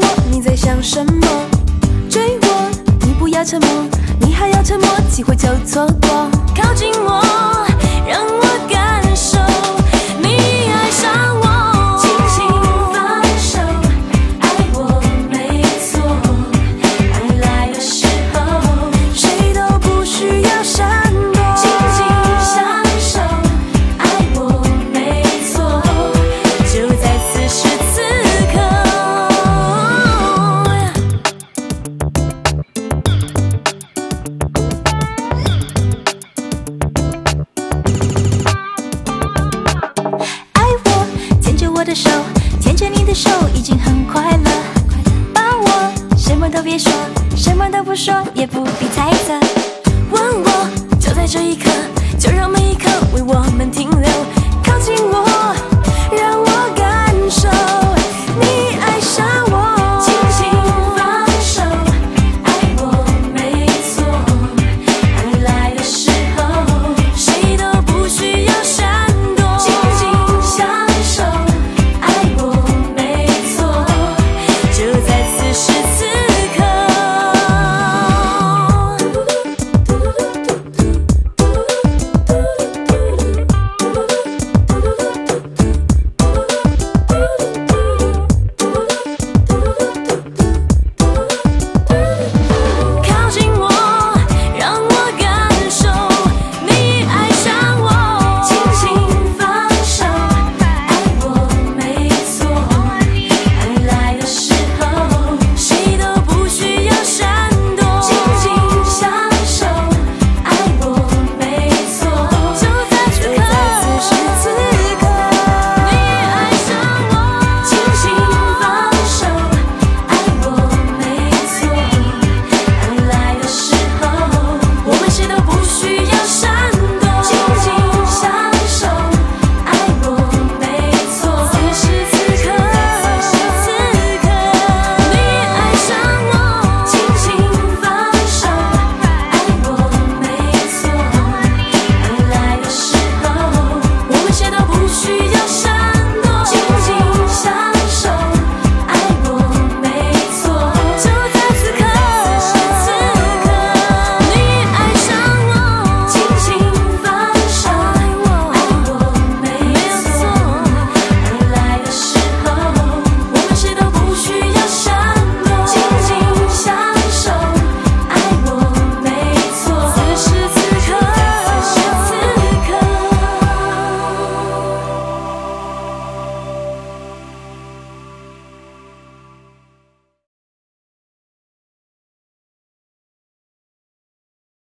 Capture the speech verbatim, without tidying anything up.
你在想什么？追我，你不要沉默，你还要沉默，机会就错过。靠近我，让我感受你爱上我。轻轻放手，爱我没错，爱来的时候，谁都不需要闪躲。紧紧相守，爱我没错，就在此时此刻。爱我，牵着我的手，牵着你的手，已经很快乐。把我，什么都别说，什么都不说，也不必猜测。吻我，就在这一刻。